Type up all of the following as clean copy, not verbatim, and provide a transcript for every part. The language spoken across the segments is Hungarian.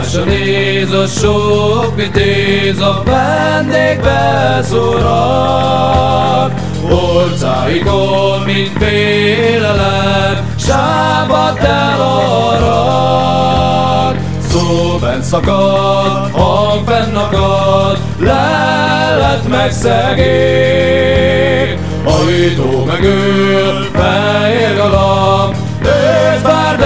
Egymásra néz a sok vitéz, a vendégbe szórag. Orcáikon, mint félelem, sápadt el a rag. Szó bent szakad, hang fennakad, lelet meg szegély. Ajtó mögül fehér galamb, őt várd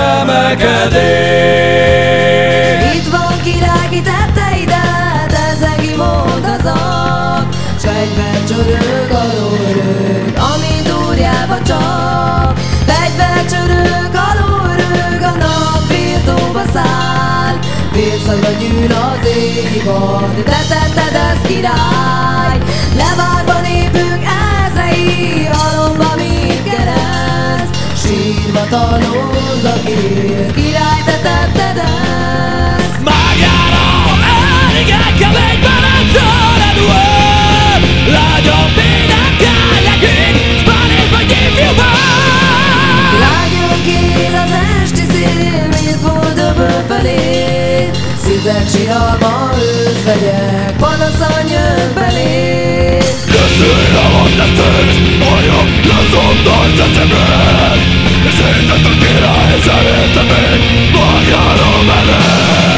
emelkedék. Itt van király, ki tetteidet, ezeki mondazak, s fegyver csörög a lórög, amint úrjába csap. Fegyver csörög a lórög, a nap birtóba száll, vérszagra gyűl az évad, te tetted ezt király. Levágva népünk ezrei, halomba mint kereszt, sírva tanulsz a kér, király, te tetted ezt. Mágiára elégekkel egy barátszóra duol, lágyan védekkel nekünk, s bárét vagy ifjúban. Lágyan kér az esti szél, mint fordöböl felé, szívek síralma őszvegyek, panaszan jön belé. Jösszőre van teszős, olyan lazondal csecsemben, és értett a király, és elérte még mágiára menet.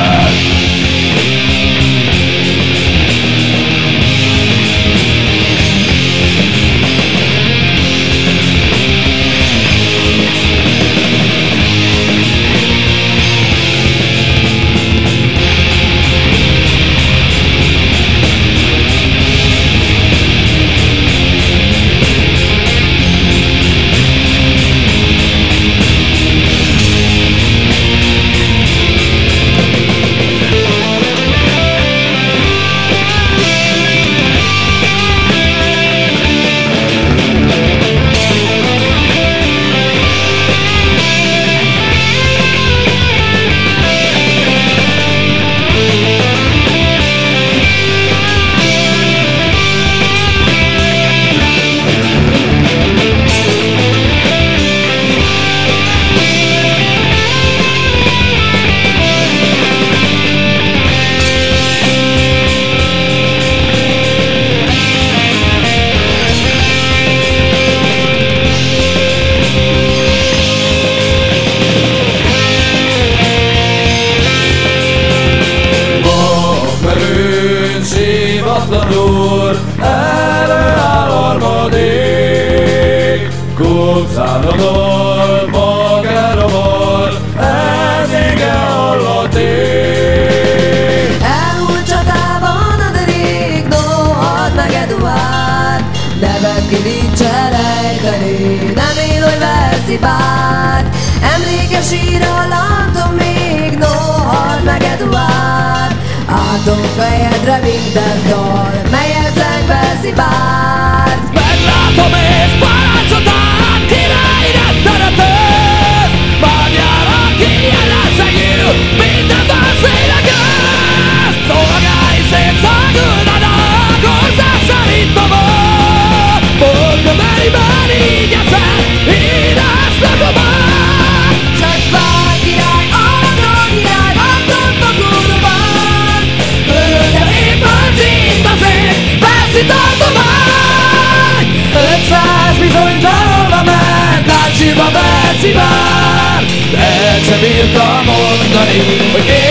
Előáll harmadik, kupszállodol, magára van, ez ége hallaték. Elmúlt csatában a derék, no, halt meg Eduárd, nevet ki nincs elejteni, nem él, hogy veszi bár. Emlékes ír a látom még, no, halt meg Eduárd, átom fejedre minden dal, melyet zengbe szipárt. Meglátom és parancsot ad, király rettenetős, mágiára kijelenszegül, minden válszének ősz. Szolgái szétszáguldanak, ország szerint a volt, Polkömeriben így eszed, híres lakomát. Csatvány király, arról király, adott magódban, körültem éppen szint az ég, veszi tartomány. 500 bizonytalanra ment, látsírba veszi bár, de el sem bírta mondani, hogy